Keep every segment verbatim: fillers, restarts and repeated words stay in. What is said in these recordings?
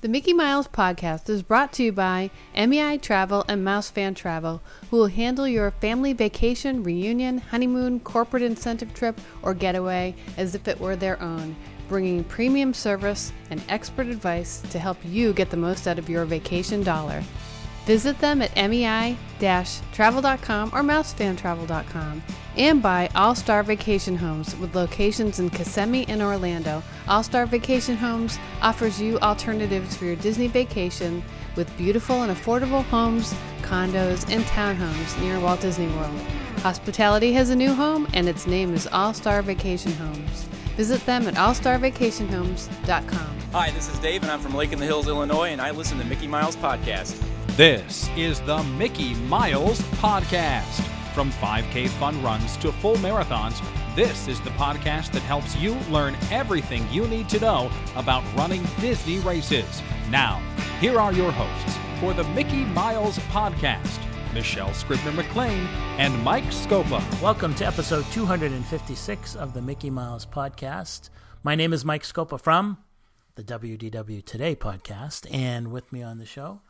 The Mickey Miles podcast is brought to you by M E I Travel and Mouse Fan Travel, who will handle your family vacation, reunion, honeymoon, corporate incentive trip, or getaway as if it were their own, bringing premium service and expert advice to help you get the most out of your vacation dollar. Visit them at M E I travel dot com or mouse fan travel dot com. And by All Star Vacation Homes with locations in Kissimmee and Orlando. All Star Vacation Homes offers you alternatives for your Disney vacation with beautiful and affordable homes, condos, and townhomes near Walt Disney World. Hospitality has a new home, and its name is All Star Vacation Homes. Visit them at all star vacation homes dot com. Hi, this is Dave, and I'm from Lake in the Hills, Illinois, and I listen to Mickey Miles Podcast. This is the Mickey Miles Podcast. From five K fun runs to full marathons, this is the podcast that helps you learn everything you need to know about running Disney races. Now, here are your hosts for the Mickey Miles Podcast, Michelle Scribner-McLean and Mike Scopa. Welcome to episode two hundred fifty-six of the Mickey Miles Podcast. My name is Mike Scopa from the W D W Today podcast, and with me on the show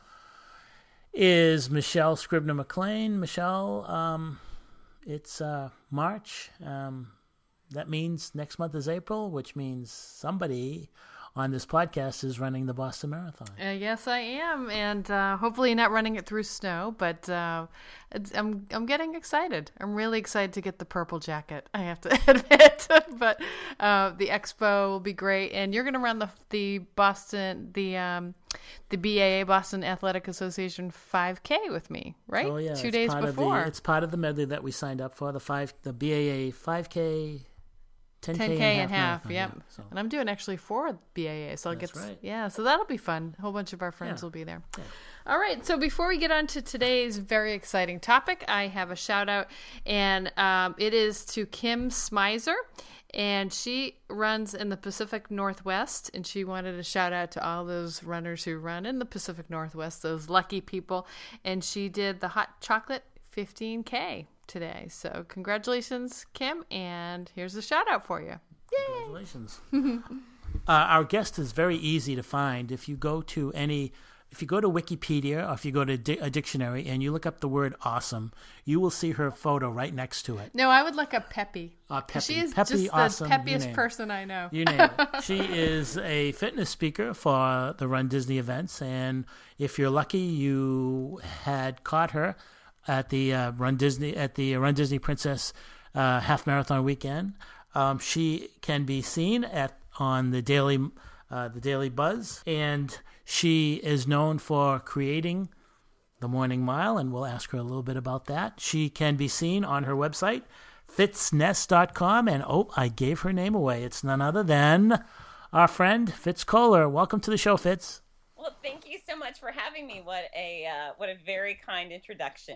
is Michelle Scribner-McLean. Michelle, um, it's uh, March. Um, that means next month is April, which means somebody on this podcast is running the Boston Marathon. Uh, yes, I am, and uh, hopefully not running it through snow, but uh, it's, I'm I'm getting excited. I'm really excited to get the purple jacket, I have to admit, but uh, the expo will be great, and you're going to run the the Boston, the um, the B A A, Boston Athletic Association five K with me, right? Oh, yeah. Two days part before. Of the, it's part of the medley that we signed up for, the five, the B A A five K, ten K, ten K and half, marathon, yep. Yeah, so. And I'm doing actually four B A A, so I'll That's get right. yeah, so that'll be fun. A whole bunch of our friends Yeah. will be there. Yeah. All right, so before we get on to today's very exciting topic, I have a shout out, and um, it is to Kim Smizer, and she runs in the Pacific Northwest, and she wanted a shout out to all those runners who run in the Pacific Northwest, those lucky people, and she did the hot chocolate fifteen K today. So congratulations, Kim, and here's a shout out for you. Yay! Congratulations. uh, our guest is very easy to find. If you go to any, if you go to Wikipedia or if you go to di- a dictionary and you look up the word awesome, you will see her photo right next to it. No, I would look up Peppy. Uh, Peppy. She is Peppy, just awesome, the you peppiest name it. person I know. You name it. She is a fitness speaker for the Run Disney events, and if you're lucky, you had caught her at the uh, Run Disney at the Run Disney Princess uh, half marathon weekend. Um, she can be seen at on the Daily uh, the Daily Buzz, and she is known for creating the Morning Mile, and we'll ask her a little bit about that. She can be seen on her website, fitz nest dot com, and oh, I gave her name away. It's none other than our friend Fitz Kohler. Welcome to the show, Fitz. Well, thank you so much for having me. What a uh, what a very kind introduction.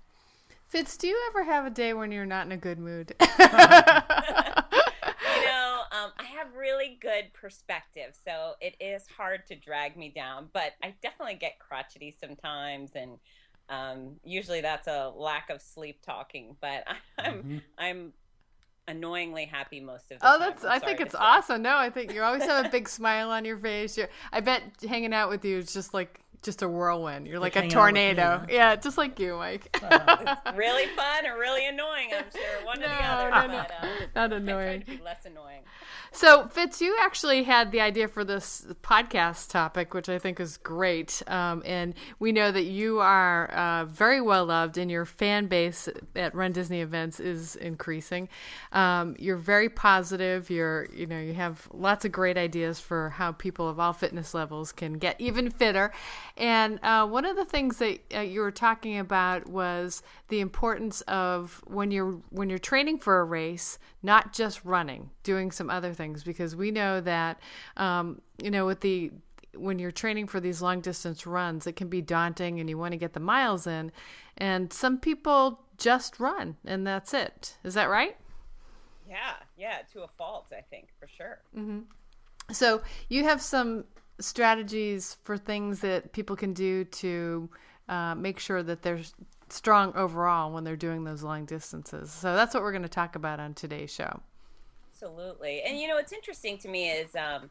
Fitz, do you ever have a day when you're not in a good mood? You know, um, I have really good perspective, so it is hard to drag me down, but I definitely get crotchety sometimes, and um, usually that's a lack of sleep talking, but I'm mm-hmm. I'm annoyingly happy most of the oh, time. that's. I think it's awesome. No, I think you always have a big smile on your face. You're, I bet hanging out with you is just like just a whirlwind. You're like, like a tornado. Me, huh? Yeah, just like you, Mike. Uh, it's really fun or really annoying, I'm sure. One no, or the other. No, but, no. Uh, Not annoying. I try to be less annoying. So, Fitz, you actually had the idea for this podcast topic, which I think is great. Um, and we know that you are uh, very well loved, and your fan base at Run Disney events is increasing. Um, you're very positive. You're, you know, you have lots of great ideas for how people of all fitness levels can get even fitter. And uh, one of the things that uh, you were talking about was the importance of when you're when you're training for a race, not just running, doing some other things, because we know that um, you know with the when you're training for these long distance runs, it can be daunting, and you want to get the miles in, and some people just run and that's it. Is that right? Yeah, yeah, to a fault, I think, for sure. Mm-hmm. So you have some strategies for things that people can do to uh, make sure that they're strong overall when they're doing those long distances. So that's what we're going to talk about on today's show. Absolutely. And, you know, what's interesting to me is um,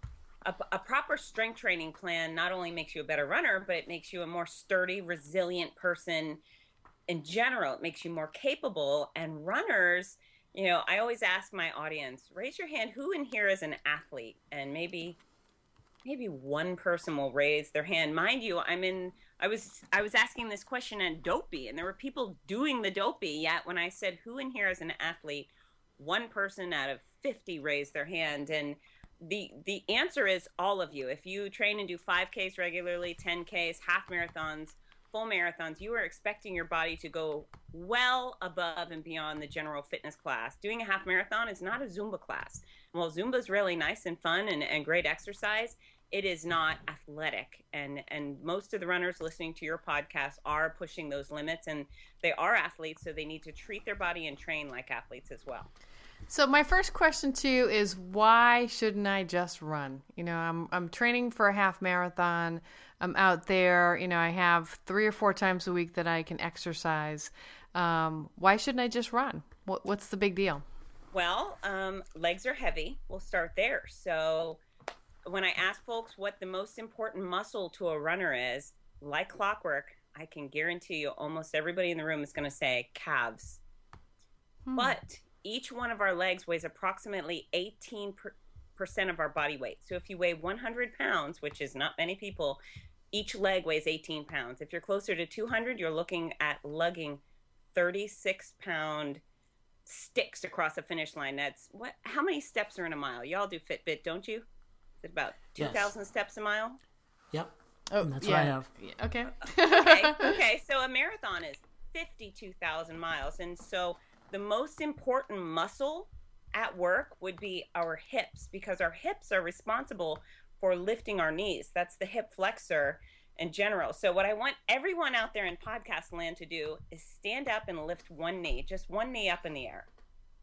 a, a proper strength training plan not only makes you a better runner, but it makes you a more sturdy, resilient person in general. It makes you more capable. And runners, you know, I always ask my audience, raise your hand, who in here is an athlete? And maybe maybe one person will raise their hand. Mind you, I'm in I was I was asking this question on Dopey, and there were people doing the Dopey, yet when I said who in here is an athlete, one person out of fifty raised their hand. And the the answer is all of you. If you train and do five Ks regularly, ten Ks, half marathons, full marathons, you are expecting your body to go well above and beyond the general fitness class. Doing a half marathon is not a Zumba class. While Zumba is really nice and fun and, and great exercise, it is not athletic. And, and most of the runners listening to your podcast are pushing those limits, and they are athletes, so they need to treat their body and train like athletes as well. So my first question to you is, why shouldn't I just run? You know, I'm I'm training for a half marathon. I'm out there. You know, I have three or four times a week that I can exercise. Um, why shouldn't I just run? What, what's the big deal? Well, um, legs are heavy. We'll start there. So when I ask folks what the most important muscle to a runner is, like clockwork, I can guarantee you almost everybody in the room is going to say calves. Hmm. But each one of our legs weighs approximately eighteen percent of our body weight. So if you weigh one hundred pounds, which is not many people, each leg weighs eighteen pounds. If you're closer to two hundred, you're looking at lugging thirty-six pound sticks across the finish line. That's what? How many steps are in a mile? Y'all do Fitbit, don't you? Is it about two thousand yes. steps a mile? Yep. Oh, that's yeah. what I have. Yeah. Okay. okay. Okay. So a marathon is fifty-two thousand miles. And so the most important muscle at work would be our hips, because our hips are responsible for lifting our knees. That's the hip flexor in general. So what I want everyone out there in podcast land to do is stand up and lift one knee, just one knee up in the air,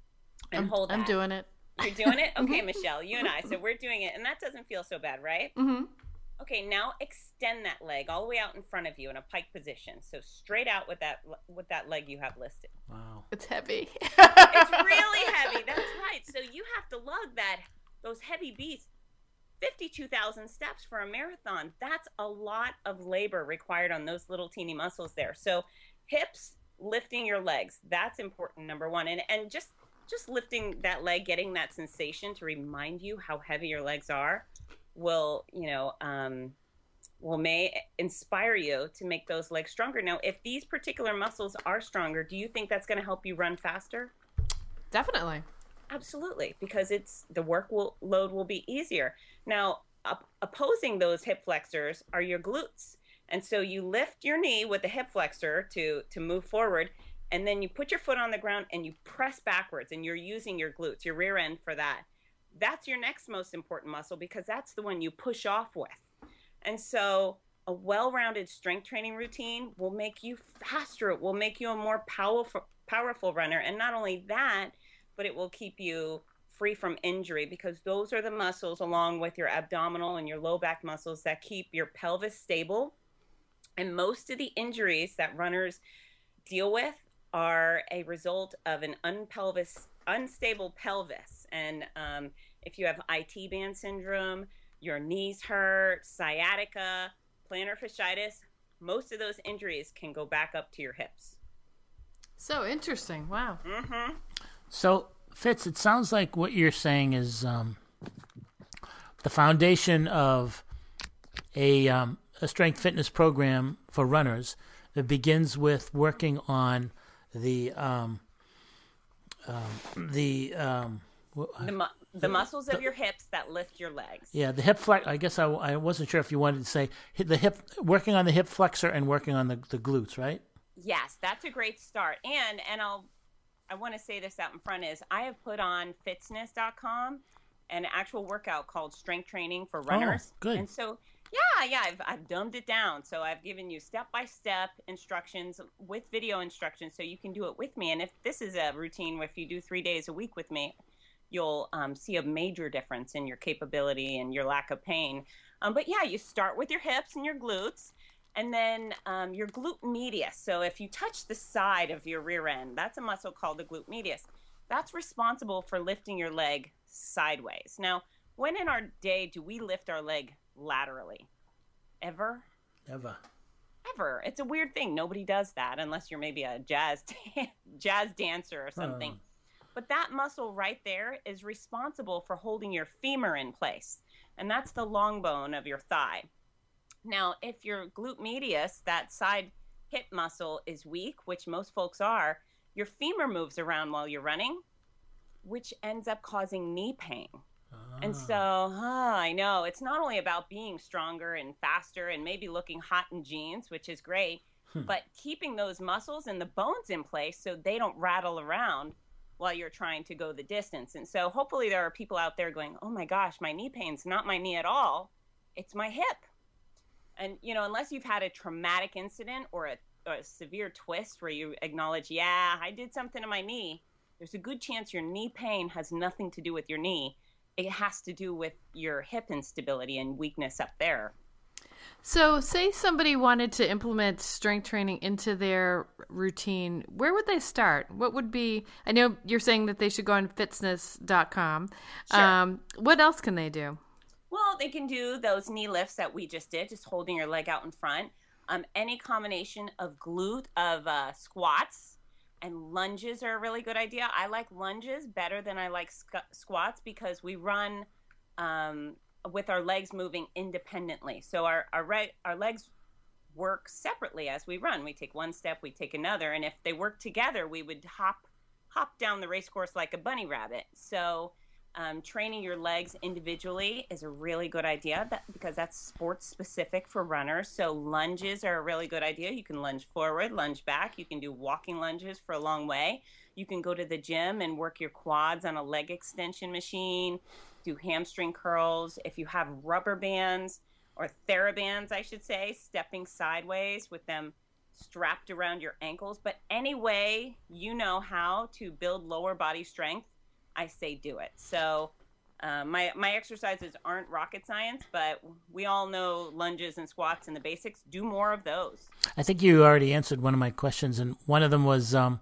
and I'm, hold that. I'm doing it. You're doing it? Okay, Michelle, you and I. So we're doing it, and that doesn't feel so bad, right? Mm-hmm. Okay, now extend that leg all the way out in front of you in a pike position. So straight out with that with that leg you have listed. Wow. It's heavy. It's really heavy. That's right. So you have to lug that those heavy beasts, fifty-two thousand steps for a marathon. That's a lot of labor required on those little teeny muscles there. So hips, lifting your legs, that's important, number one. And and just just lifting that leg, getting that sensation to remind you how heavy your legs are, will, you know, um, will may inspire you to make those legs stronger. Now, if these particular muscles are stronger, do you think that's going to help you run faster? Definitely. Absolutely, because it's the work will, load will be easier. Now, op- opposing those hip flexors are your glutes. And so you lift your knee with the hip flexor to, to move forward, and then you put your foot on the ground and you press backwards, and you're using your glutes, your rear end for that. That's your next most important muscle, because that's the one you push off with. And so a well-rounded strength training routine will make you faster. It will make you a more powerful, powerful runner. And not only that, but it will keep you free from injury, because those are the muscles, along with your abdominal and your low back muscles, that keep your pelvis stable. And most of the injuries that runners deal with are a result of an unpelvis, unstable pelvis. And um, if you have I T band syndrome, your knees hurt, sciatica, plantar fasciitis, most of those injuries can go back up to your hips. So interesting. Wow. Mm-hmm. So, Fitz, it sounds like what you're saying is um, the foundation of a, um, a strength fitness program for runners. It begins with working on the um, um, the um, the, mu- the muscles of your hips that lift your legs. Yeah, the hip flex. I guess I, I wasn't sure if you wanted to say the hip, working on the hip flexor and working on the, the glutes, right? Yes, that's a great start. And and I'll I want to say this out in front is I have put on fitzness dot com an actual workout called Strength Training for Runners. Oh, good. And so, yeah, yeah, I've, I've dumbed it down. So I've given you step-by-step instructions with video instructions so you can do it with me. And if this is a routine where if you do three days a week with me, you'll um, see a major difference in your capability and your lack of pain. Um, but yeah, you start with your hips and your glutes. And then um, your glute medius. So if you touch the side of your rear end, that's a muscle called the glute medius. That's responsible for lifting your leg sideways. Now, when in our day do we lift our leg laterally? Ever? Ever. Ever. It's a weird thing. Nobody does that unless you're maybe a jazz jazz dancer or something. Oh. But that muscle right there is responsible for holding your femur in place. And that's the long bone of your thigh. Now, if your glute medius, that side hip muscle, is weak, which most folks are, your femur moves around while you're running, which ends up causing knee pain. Ah. And so, oh, I know, it's not only about being stronger and faster and maybe looking hot in jeans, which is great, hmm. but keeping those muscles and the bones in place so they don't rattle around while you're trying to go the distance. And so hopefully there are people out there going, oh my gosh, my knee pain's not my knee at all. It's my hip. And, you know, unless you've had a traumatic incident or a, or a severe twist where you acknowledge, yeah, I did something to my knee, there's a good chance your knee pain has nothing to do with your knee. It has to do with your hip instability and weakness up there. So say somebody wanted to implement strength training into their routine, where would they start? What would be, I know you're saying that they should go on fitzness dot com. Sure. Um, what else can they do? Well, they can do those knee lifts that we just did, just holding your leg out in front. Um, any combination of glute, of uh, squats and lunges are a really good idea. I like lunges better than I like sc- squats because we run um, with our legs moving independently. So our our, re- our legs work separately as we run. We take one step, we take another, and if they work together, we would hop hop down the race course like a bunny rabbit. So um, training your legs individually is a really good idea that, because that's sports specific for runners. So lunges are a really good idea. You can lunge forward, lunge back. You can do walking lunges for a long way. You can go to the gym and work your quads on a leg extension machine, do hamstring curls. If you have rubber bands or TheraBands, I should say, stepping sideways with them strapped around your ankles. But any way you know how to build lower body strength, I say do it. So uh, my my exercises aren't rocket science, but we all know lunges and squats and the basics. Do more of those. I think you already answered one of my questions, and one of them was um,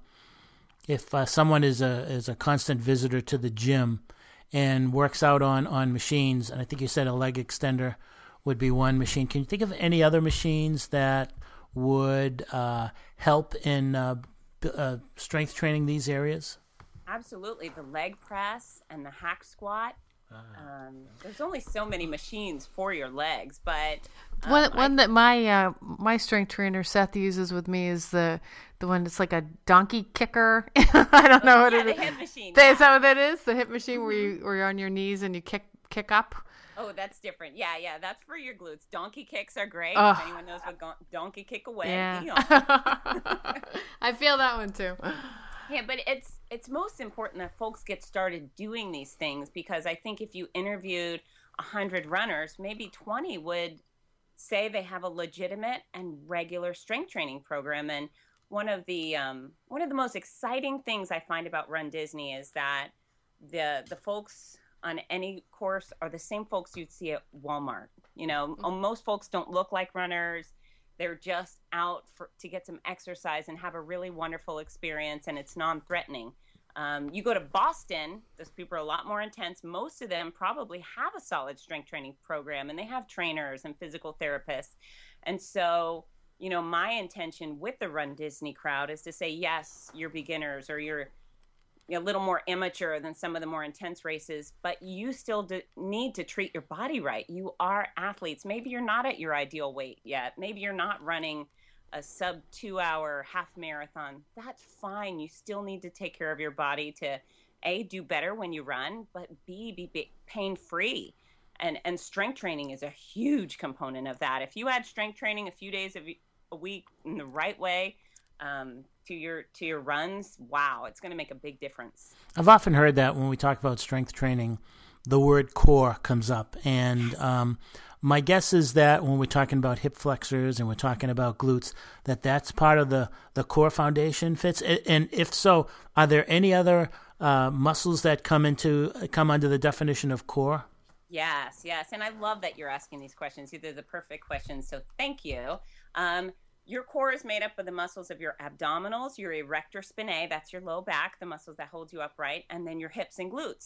if uh, someone is a is a constant visitor to the gym and works out on, on machines, and I think you said a leg extender would be one machine. Can you think of any other machines that would uh, help in uh, b- uh, strength training these areas? Absolutely. The leg press and the hack squat. Um, there's only so many machines for your legs, but um, one one I, that my uh, my strength trainer Seth uses with me is the the one that's like a donkey kicker. I don't know what yeah, it is. the hip machine. That, yeah. Is that what that is? The hip machine where you where you're on your knees and you kick kick up. Oh, that's different. Yeah, yeah, that's for your glutes. Donkey kicks are great. Oh. If anyone knows what go- donkey kick away, Yeah. you know. I feel that one too. Yeah, but it's it's most important that folks get started doing these things, because I think if you interviewed one hundred runners, maybe twenty would say they have a legitimate and regular strength training program. And one of the um, one of the most exciting things I find about Run Disney is that the the folks on any course are the same folks you'd see at Walmart. You know, mm-hmm. most folks don't look like runners. They're just out for, to get some exercise and have a really wonderful experience, and it's non-threatening. Um, you go to Boston, those people are a lot more intense. Most of them probably have a solid strength training program, and they have trainers and physical therapists. And so, you know, my intention with the Run Disney crowd is to say, yes, you're beginners or you're a little more amateur than some of the more intense races, but you still do need to treat your body right. You are athletes. Maybe you're not at your ideal weight yet. Maybe you're not running a sub two hour half marathon. That's fine. You still need to take care of your body to A, do better when you run, but B, be pain free. And, and strength training is a huge component of that. If you add strength training a few days a week in the right way, um, to your to your runs, wow, it's going to make a big difference. I've often heard that when we talk about strength training, the word core comes up. And um, my guess is that when we're talking about hip flexors and we're talking about glutes, that that's part of the, the core foundation fits. And if so, are there any other uh, muscles that come into come under the definition of core? Yes, yes. And I love that you're asking these questions. They're the perfect questions, so thank you. Um, Your core is made up of the muscles of your abdominals, your erector spinae, that's your low back, the muscles that hold you upright, and then your hips and glutes.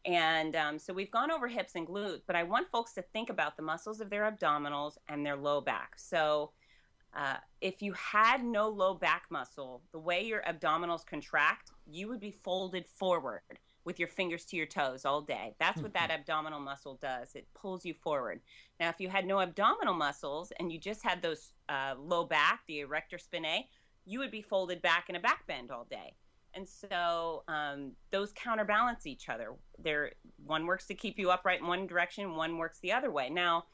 And um, so we've gone over hips and glutes, but I want folks to think about the muscles of their abdominals and their low back. So uh, if you had no low back muscle, the way your abdominals contract, you would be folded forward with your fingers to your toes all day. That's what that abdominal muscle does. It pulls you forward. Now, if you had no abdominal muscles and you just had those uh, low back, the erector spinae, you would be folded back in a back bend all day. And so um, those counterbalance each other. They're, one works to keep you upright in one direction, one works the other way. Now,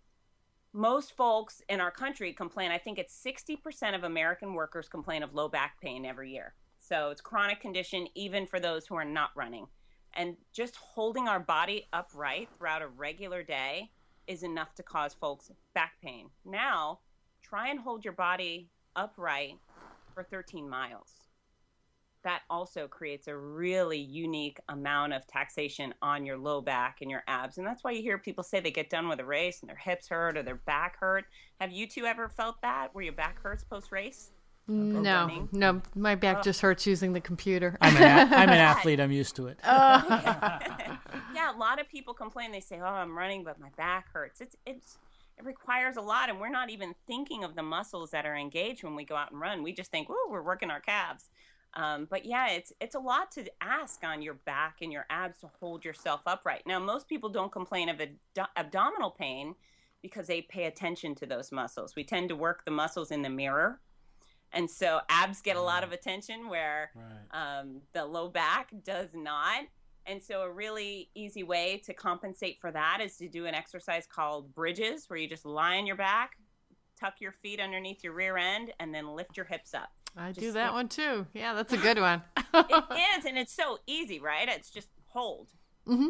most folks in our country complain, I think it's sixty percent of American workers complain of low back pain every year. So it's a chronic condition, even for those who are not running. And just holding our body upright throughout a regular day is enough to cause folks back pain. Now, try and hold your body upright for thirteen miles. That also creates a really unique amount of taxation on your low back and your abs. And that's why you hear people say they get done with a race and their hips hurt or their back hurt. Have you two ever felt that, where your back hurts post-race? No, running? no, my back oh. just hurts using the computer. I'm an, a- I'm an athlete. I'm used to it. Oh. Yeah, a lot of people complain. They say, oh, I'm running, but my back hurts. It's it's It requires a lot, and we're not even thinking of the muscles that are engaged when we go out and run. We just think, oh, we're working our calves. Um, but yeah, it's it's a lot to ask on your back and your abs to hold yourself upright. Now, most people don't complain of ad- abdominal pain because they pay attention to those muscles. We tend to work the muscles in the mirror. And so abs get a lot of attention where right. um, the low back does not. And so a really easy way to compensate for that is to do an exercise called bridges, where you just lie on your back, tuck your feet underneath your rear end, and then lift your hips up. I just do that one too. Yeah, that's a good one. It is, and it's so easy, right? It's just hold. Mm-hmm.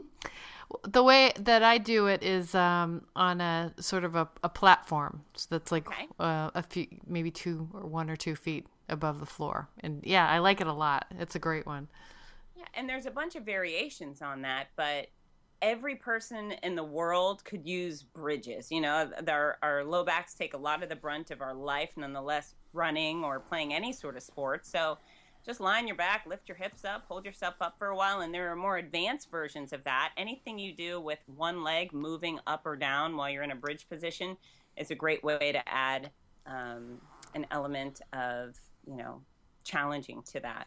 The way that I do it is um, on a sort of a, a platform so that's like okay. uh, a few, maybe two or one or two feet above the floor. And yeah, I like it a lot. It's a great one. Yeah, and there's a bunch of variations on that, but every person in the world could use bridges. You know, our, our low backs take a lot of the brunt of our life, nonetheless, running or playing any sort of sport. So just lie on your back, lift your hips up, hold yourself up for a while, and there are more advanced versions of that. Anything you do with one leg moving up or down while you're in a bridge position is a great way to add um, an element of, you know, challenging to that.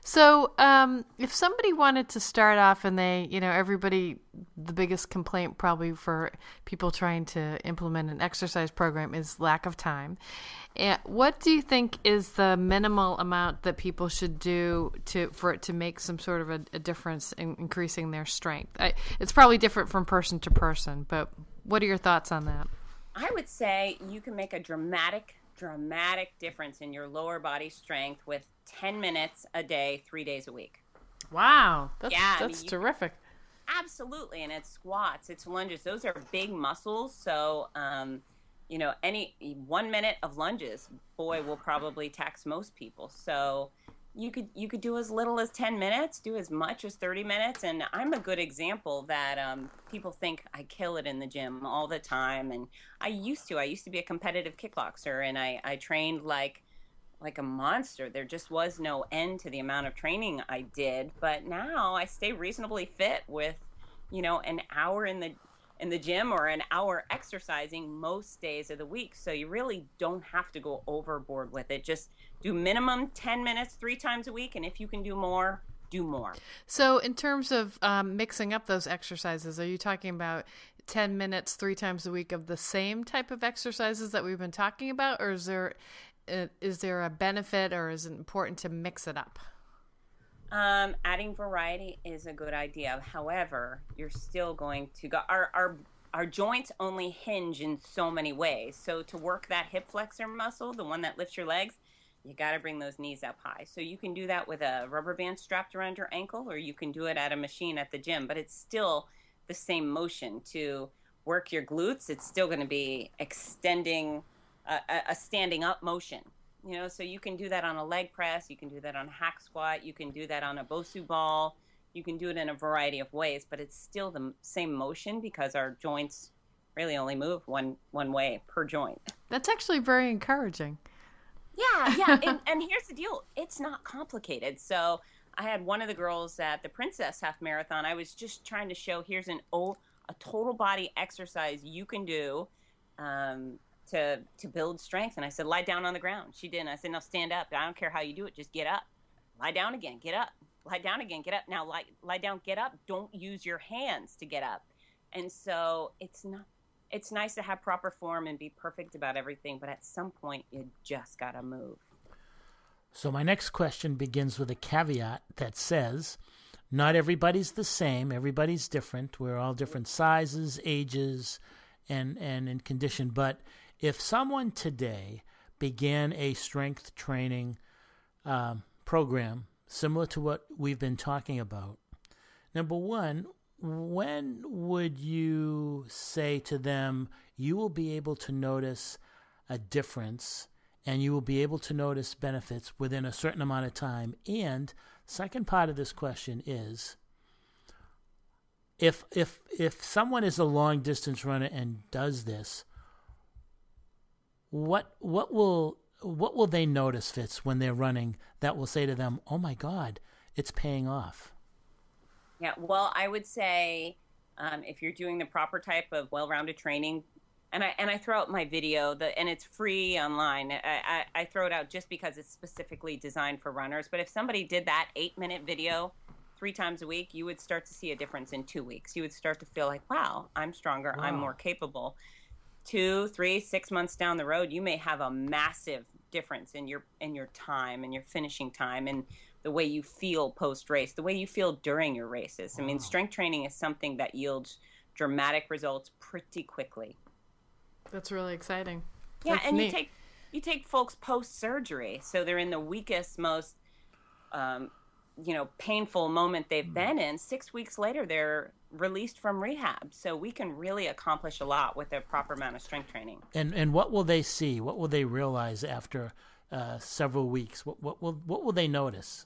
So um, if somebody wanted to start off and they, you know, everybody, the biggest complaint probably for people trying to implement an exercise program is lack of time. And what do you think is the minimal amount that people should do to for it to make some sort of a, a difference in increasing their strength? I, it's probably different from person to person, but what are your thoughts on that? I would say you can make a dramatic dramatic difference in your lower body strength with ten minutes a day, three days a week. Wow. That's, yeah, that's I mean, terrific. Absolutely. And it's squats, it's lunges. Those are big muscles. So, um, you know, any one minute of lunges, boy, will probably tax most people. So you could, you could do as little as ten minutes, do as much as thirty minutes. And I'm a good example that um, people think I kill it in the gym all the time. And I used to, I used to be a competitive kickboxer, and I, I trained like, like a monster. There just was no end to the amount of training I did. But now I stay reasonably fit with, you know, an hour in the in the gym or an hour exercising most days of the week. So you really don't have to go overboard with it. Just do minimum ten minutes three times a week. And if you can do more, do more. So in terms of um, mixing up those exercises, are you talking about ten minutes three times a week of the same type of exercises that we've been talking about? Or is there, uh, is there a benefit, or is it important to mix it up? Um, adding variety is a good idea. However, you're still going to go, our, our, our joints only hinge in so many ways. So to work that hip flexor muscle, the one that lifts your legs, you got to bring those knees up high. So you can do that with a rubber band strapped around your ankle, or you can do it at a machine at the gym, but it's still the same motion. To work your glutes, it's still going to be extending a, a standing up motion. You know, so you can do that on a leg press, you can do that on a hack squat, you can do that on a Bosu ball, you can do it in a variety of ways, but it's still the same motion because our joints really only move one, one way per joint. That's actually very encouraging. Yeah, yeah, and, and here's the deal. It's not complicated. So I had one of the girls at the Princess Half Marathon. I was just trying to show here's an oh, a total body exercise you can do um, to to build strength. And I said, lie down on the ground. She didn't. I said, now stand up. I don't care how you do it. Just get up. Lie down again. Get up. Lie down again. Get up. Now lie lie down. Get up. Don't use your hands to get up. And so it's not. It's nice to have proper form and be perfect about everything, but at some point you just gotta move. So my next question begins with a caveat that says, not everybody's the same. Everybody's different. We're all different sizes, ages, and, and in condition. But if someone today began a strength training um, program similar to what we've been talking about, number one, when would you say to them, you will be able to notice a difference and you will be able to notice benefits within a certain amount of time? And second part of this question is, if if if someone is a long distance runner and does this, what what will what will they notice, Fitz, when they're running that will say to them, oh my God, it's paying off? Yeah, well, I would say um, if you're doing the proper type of well-rounded training, and I and I throw out my video, the, and it's free online. I, I, I throw it out just because it's specifically designed for runners. But if somebody did that eight-minute video three times a week, you would start to see a difference in two weeks. You would start to feel like, wow, I'm stronger, wow. I'm more capable. Two, three, six months down the road, you may have a massive difference in your in your time and your finishing time and the way you feel post-race, the way you feel during your races. I mean, strength training is something that yields dramatic results pretty quickly. That's really exciting. Yeah, That's and neat. you take you take folks post-surgery, so they're in the weakest, most, um, you know, painful moment they've been in. Six weeks later, they're released from rehab. So we can really accomplish a lot with a proper amount of strength training. And and what will they see? What will they realize after uh, several weeks? What what will what will they notice?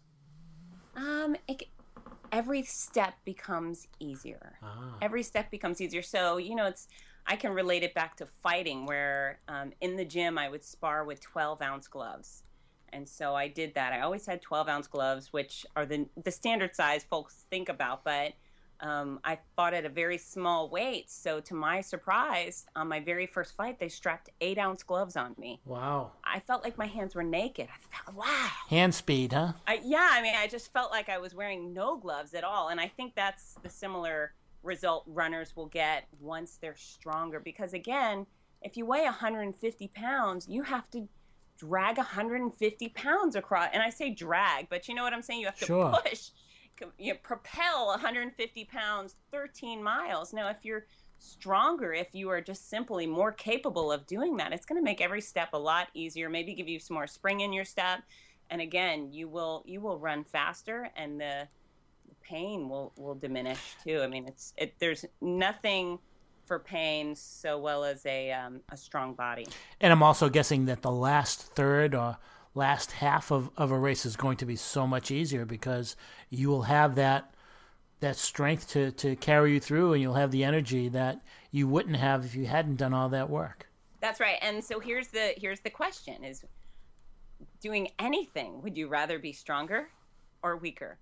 Um, it, every step becomes easier. Ah. Every step becomes easier. So, you know, it's, I can relate it back to fighting where um, in the gym I would spar with twelve ounce gloves. And so I did that. I always had twelve ounce gloves, which are the, the standard size folks think about, but um, I fought at a very small weight. So to my surprise, on my very first fight, they strapped eight ounce gloves on me. Wow. I felt like my hands were naked. I thought, wow. Hand speed, huh? I, yeah, I mean, I just felt like I was wearing no gloves at all. And I think that's the similar result runners will get once they're stronger. Because again, if you weigh one hundred fifty pounds, you have to drag one hundred fifty pounds across. And I say drag, but you know what I'm saying? You have to sure. push. You know, propel one hundred fifty pounds thirteen miles. Now, if you're stronger, if you are just simply more capable of doing that, it's going to make every step a lot easier, maybe give you some more spring in your step. And again, you will you will run faster and the, the pain will, will diminish too. I mean, it's it, there's nothing for pain so well as a um, a strong body. And I'm also guessing that the last third or last half of, of a race is going to be so much easier because you will have that that strength to, to carry you through, and you'll have the energy that you wouldn't have if you hadn't done all that work. That's right. And so here's the here's the question is, doing anything, would you rather be stronger or weaker?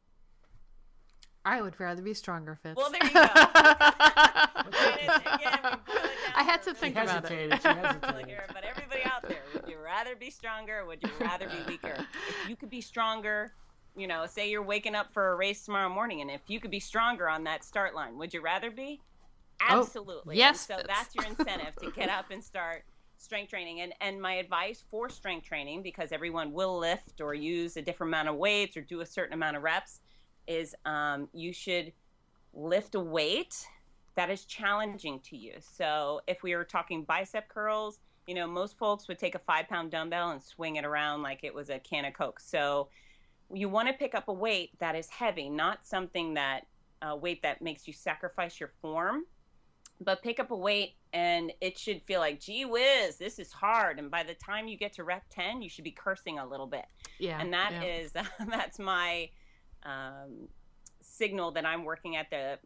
I would rather be stronger, Fitz. Well, there you go. Again, I had to think about it. But everybody out there, would you rather be stronger or would you rather be weaker? If you could be stronger, you know, say you're waking up for a race tomorrow morning, and if you could be stronger on that start line, would you rather be? Absolutely. Oh, yes. And so that's your incentive to get up and start strength training. And and my advice for strength training, because everyone will lift or use a different amount of weights or do a certain amount of reps, is um, you should lift a weight that is challenging to you. So if we were talking bicep curls, you know, most folks would take a five pound dumbbell and swing it around like it was a can of Coke. So you want to pick up a weight that is heavy, not something that uh, weight that makes you sacrifice your form, but pick up a weight and it should feel like, gee whiz, this is hard. And by the time you get to rep ten, you should be cursing a little bit. Yeah. And that yeah. is, that's my, Um, signal that I'm working at the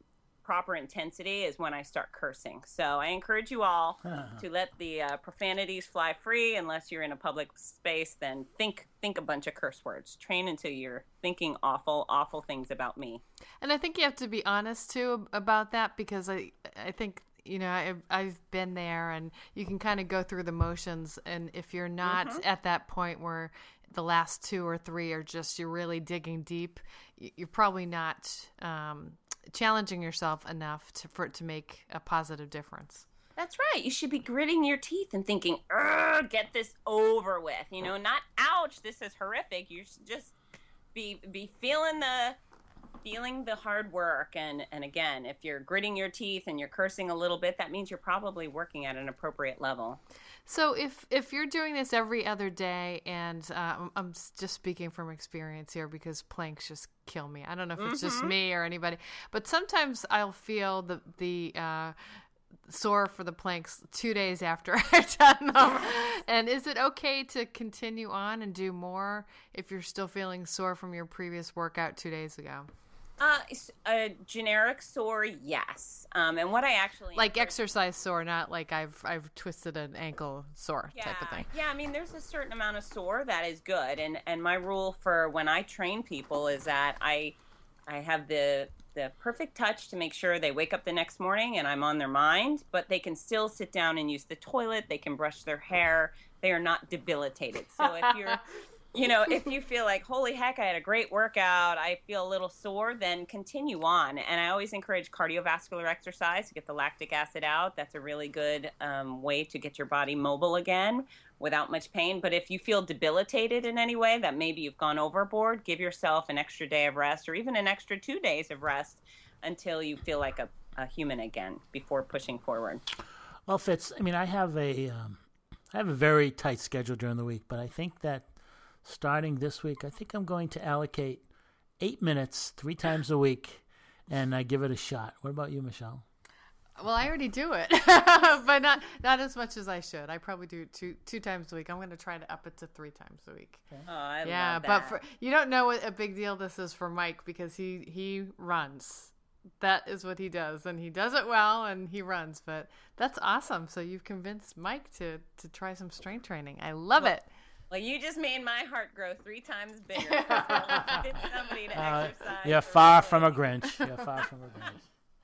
proper intensity is when I start cursing. So I encourage you all to let the uh, profanities fly free. Unless you're in a public space, then think think a bunch of curse words. Train until you're thinking awful, awful things about me. And I think you have to be honest too about that, because I I think, you know, I've, I've been there, and you can kind of go through the motions. And if you're not mm-hmm. at that point where the last two or three are just, you're really digging deep, you're probably not um, challenging yourself enough to, for it to make a positive difference. That's right. You should be gritting your teeth and thinking, get this over with. You know, not, ouch, this is horrific. You should just be be feeling the feeling the hard work. And, and again, if you're gritting your teeth and you're cursing a little bit, that means you're probably working at an appropriate level. So if, if you're doing this every other day, and uh, I'm just speaking from experience here because planks just kill me. I don't know if it's mm-hmm. just me or anybody, but sometimes I'll feel the, the uh, sore for the planks two days after I've done them. And is it okay to continue on and do more if you're still feeling sore from your previous workout two days ago? Uh, a generic sore, yes. Um, and what I actually like exercise sore, not like I've I've twisted an ankle sore yeah, type of thing. Yeah, I mean, there's a certain amount of sore that is good, and and my rule for when I train people is that I I have the the perfect touch to make sure they wake up the next morning and I'm on their mind, but they can still sit down and use the toilet. They can brush their hair. They are not debilitated. So if you're You know, if you feel like, holy heck, I had a great workout, I feel a little sore, then continue on. And I always encourage cardiovascular exercise to get the lactic acid out. That's a really good um, way to get your body mobile again without much pain. But if you feel debilitated in any way, that maybe you've gone overboard, give yourself an extra day of rest or even an extra two days of rest until you feel like a, a human again before pushing forward. Well, Fitz, I mean, I have a, um, I have a very tight schedule during the week, but I think that starting this week, I think I'm going to allocate eight minutes three times a week, and I give it a shot. What about you, Michelle? Well, I already do it, but not not as much as I should. I probably do two two times a week. I'm going to try to up it to three times a week. Okay. Oh, I yeah, love that. but for, you don't know what a big deal this is for Mike because he he runs. That is what he does, and he does it well, and he runs. But that's awesome. So you've convinced Mike to to try some strength training. I love well, it. Well, you just made my heart grow three times bigger. Get somebody to uh, exercise. You're far from a Grinch. You're far from a Grinch.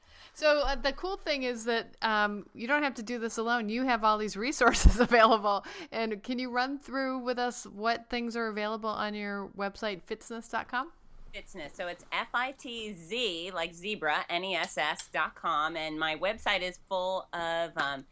So uh, the cool thing is that um, you don't have to do this alone. You have all these resources available. And can you run through with us what things are available on your website, fitzness dot com? Fitzness. So it's F I T Z, like zebra, N E S S dot com. And my website is full of um,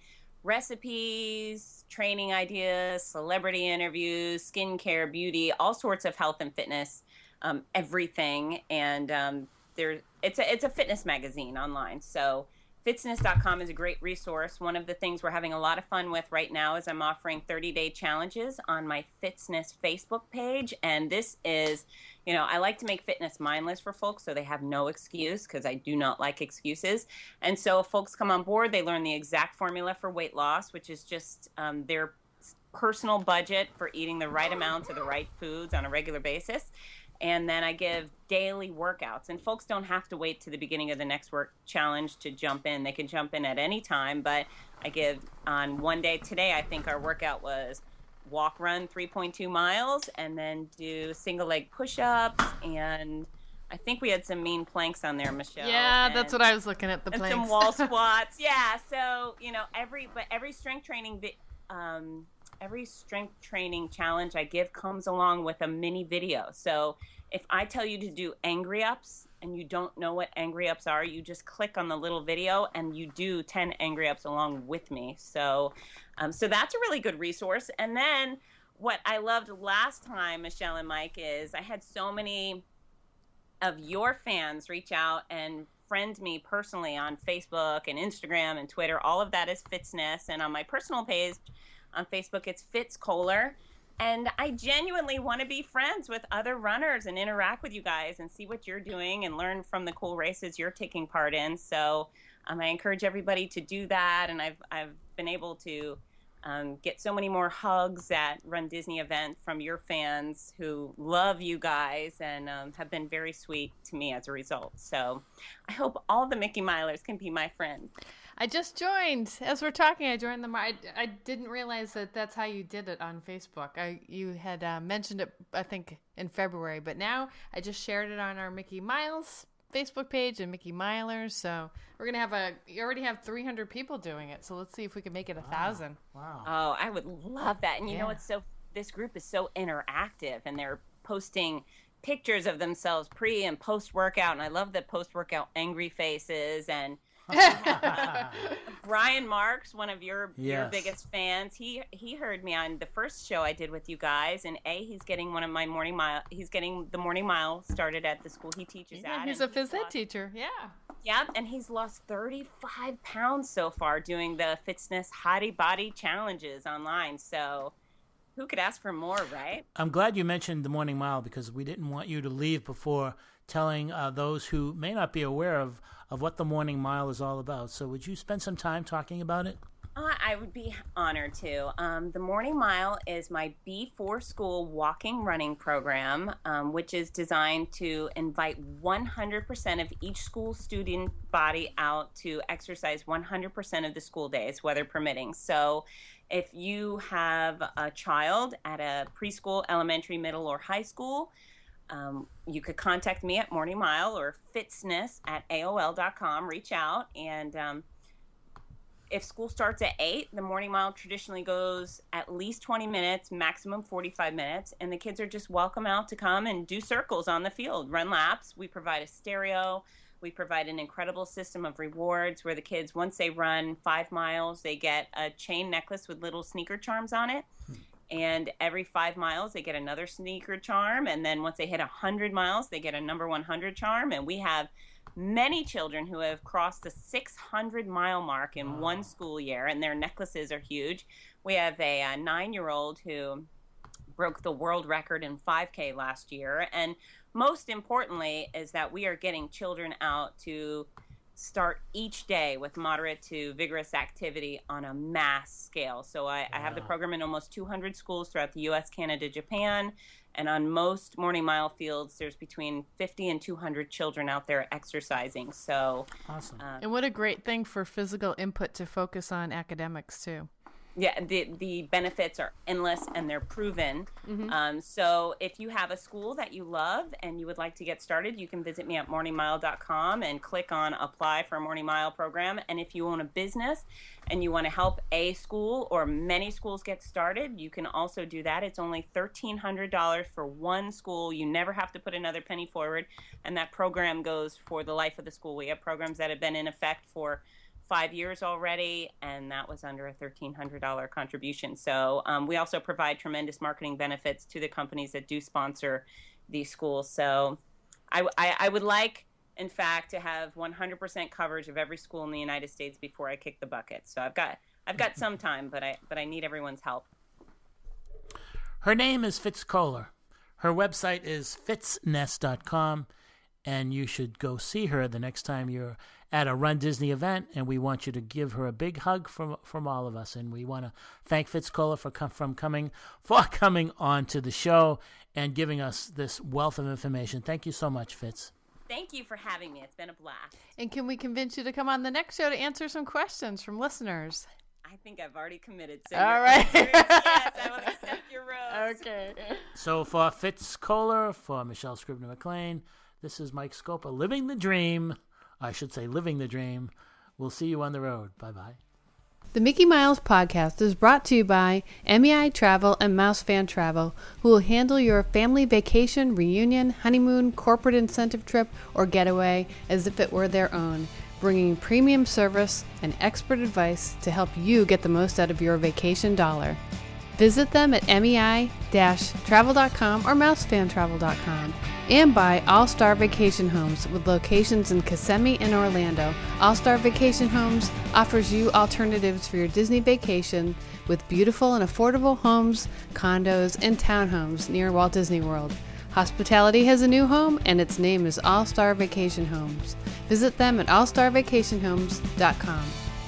recipes, training ideas, celebrity interviews, skincare, beauty, all sorts of health and fitness, um, everything. And um, there, it's a it's a fitness magazine online. So fitzness dot com is a great resource. One of the things we're having a lot of fun with right now is I'm offering thirty-day challenges on my Fitzness Facebook page. And this is, you know, I like to make fitness mindless for folks so they have no excuse because I do not like excuses. And so if folks come on board, they learn the exact formula for weight loss, which is just um, their personal budget for eating the right amounts of the right foods on a regular basis. And then I give daily workouts. And folks don't have to wait to the beginning of the next work challenge to jump in. They can jump in at any time. But I give on one day today, I think our workout was walk, run three point two miles, and then do single leg push-ups. And I think we had some mean planks on there, Michelle. Yeah, and, that's what I was looking at, the and planks. some wall squats. Yeah, so, you know, every but every strength training um Every strength training challenge I give comes along with a mini video. So if I tell you to do angry ups and you don't know what angry ups are, you just click on the little video and you do ten angry ups along with me. So, um, so that's a really good resource. And then what I loved last time, Michelle and Mike, is I had so many of your fans reach out and friend me personally on Facebook and Instagram and Twitter. All of that is Fitzness. And on my personal page, on Facebook, it's Fitz Kohler. And I genuinely want to be friends with other runners and interact with you guys and see what you're doing and learn from the cool races you're taking part in. So um, I encourage everybody to do that. And I've I've been able to um, get so many more hugs at Run Disney event from your fans who love you guys and um, have been very sweet to me as a result. So I hope all the Mickey Milers can be my friends. I just joined. As we're talking, I joined them. I, I didn't realize that that's how you did it on Facebook. I You had uh, mentioned it, I think, in February, but now I just shared it on our Mickey Miles Facebook page and Mickey Milers. So we're going to have a, you already have three hundred people doing it. So let's see if we can make it a thousand. Wow. Oh, I would love that. And you Yeah. know, it's so, this group is so interactive and they're posting pictures of themselves pre and post workout. And I love the post workout angry faces. And Brian Marks, one of your, Yes. your biggest fans, he he heard me on the first show I did with you guys, and a he's getting one of my morning mile. He's getting the morning mile started at the school he teaches Yeah, at. he's and a phys ed lost- teacher. Yeah. Yeah, and he's lost thirty-five pounds so far doing the Fitness Hottie Body challenges online. So who could ask for more, right? I'm glad you mentioned the morning mile because we didn't want you to leave before telling uh, those who may not be aware of, of what the morning mile is all about. So would you spend some time talking about it? Uh, I would be honored to. Um, the Morning Mile is my Before School walking running program, um, which is designed to invite one hundred percent of each school student body out to exercise one hundred percent of the school days, weather permitting. So if you have a child at a preschool, elementary, middle, or high school, um, you could contact me at Morning Mile or fitsness at A O L dot com. Reach out and um, if school starts at eight, the Morning Mile traditionally goes at least twenty minutes, maximum forty-five minutes, and the kids are just welcome out to come and do circles on the field, run laps. We provide a stereo. We provide an incredible system of rewards where the kids, once they run five miles, they get a chain necklace with little sneaker charms on it. And every five miles, they get another sneaker charm. And then once they hit one hundred miles, they get a number one hundred charm. And we have many children who have crossed the six hundred mile mark in wow. one school year, and their necklaces are huge. We have a, a nine-year-old who broke the world record in five K last year. And most importantly is that we are getting children out to start each day with moderate to vigorous activity on a mass scale. So I, wow. I have the program in almost two hundred schools throughout the U S, Canada, Japan. And on most Morning Mile fields, there's between fifty and two hundred children out there exercising. So awesome. Uh, and what a great thing for physical input to focus on academics, too. Yeah, the the benefits are endless and they're proven. Mm-hmm. Um, so if you have a school that you love and you would like to get started, you can visit me at morning mile dot com and click on apply for a Morning Mile program. And if you own a business and you want to help a school or many schools get started, you can also do that. It's only thirteen hundred dollars for one school. You never have to put another penny forward. And that program goes for the life of the school. We have programs that have been in effect for five years already, and that was under a thirteen hundred dollars contribution. So um, we also provide tremendous marketing benefits to the companies that do sponsor these schools. So I, I, I would like, in fact, to have one hundred percent coverage of every school in the United States before I kick the bucket. So I've got I've got some time, but I but I need everyone's help. Her name is Fitz Koehler. Her website is fitsness dot com, and you should go see her the next time you're at a Run Disney event, and we want you to give her a big hug from from all of us. And we want to thank Fitz Koehler for com- from coming for coming on to the show and giving us this wealth of information. Thank you so much, Fitz. Thank you for having me. It's been a blast. And can we convince you to come on the next show to answer some questions from listeners? I think I've already committed. So all right. Yes, I will accept your rose. Okay. So for Fitz Koehler, for Michelle Scribner-McLean, this is Mike Scopa, living the dream. I should say living the dream. We'll see you on the road. Bye-bye. The Mickey Miles podcast is brought to you by M E I Travel and Mouse Fan Travel, who will handle your family vacation, reunion, honeymoon, corporate incentive trip, or getaway as if it were their own, bringing premium service and expert advice to help you get the most out of your vacation dollar. Visit them at M E I travel dot com or mouse fan travel dot com. And by All Star Vacation Homes with locations in Kissimmee and Orlando. All Star Vacation Homes offers you alternatives for your Disney vacation with beautiful and affordable homes, condos, and townhomes near Walt Disney World. Hospitality has a new home, and its name is All Star Vacation Homes. Visit them at all star vacation homes dot com.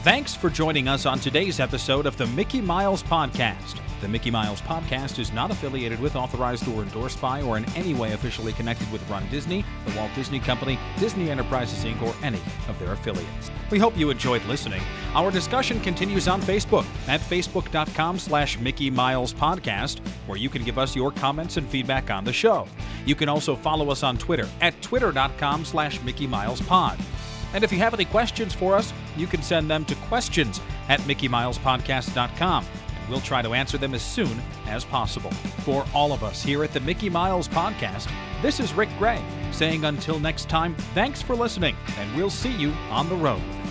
Thanks for joining us on today's episode of the Mickey Miles Podcast. The Mickey Miles Podcast is not affiliated with, authorized, or endorsed by, or in any way officially connected with Run Disney, the Walt Disney Company, Disney Enterprises, Incorporated, or any of their affiliates. We hope you enjoyed listening. Our discussion continues on Facebook at facebook.com slash Mickey Miles Podcast, where you can give us your comments and feedback on the show. You can also follow us on Twitter at twitter.com slash Mickey Miles Pod. And if you have any questions for us, you can send them to questions at mickey miles podcast dot com. We'll try to answer them as soon as possible. For all of us here at the Mickey Miles Podcast, this is Rick Gray saying until next time, thanks for listening, and we'll see you on the road.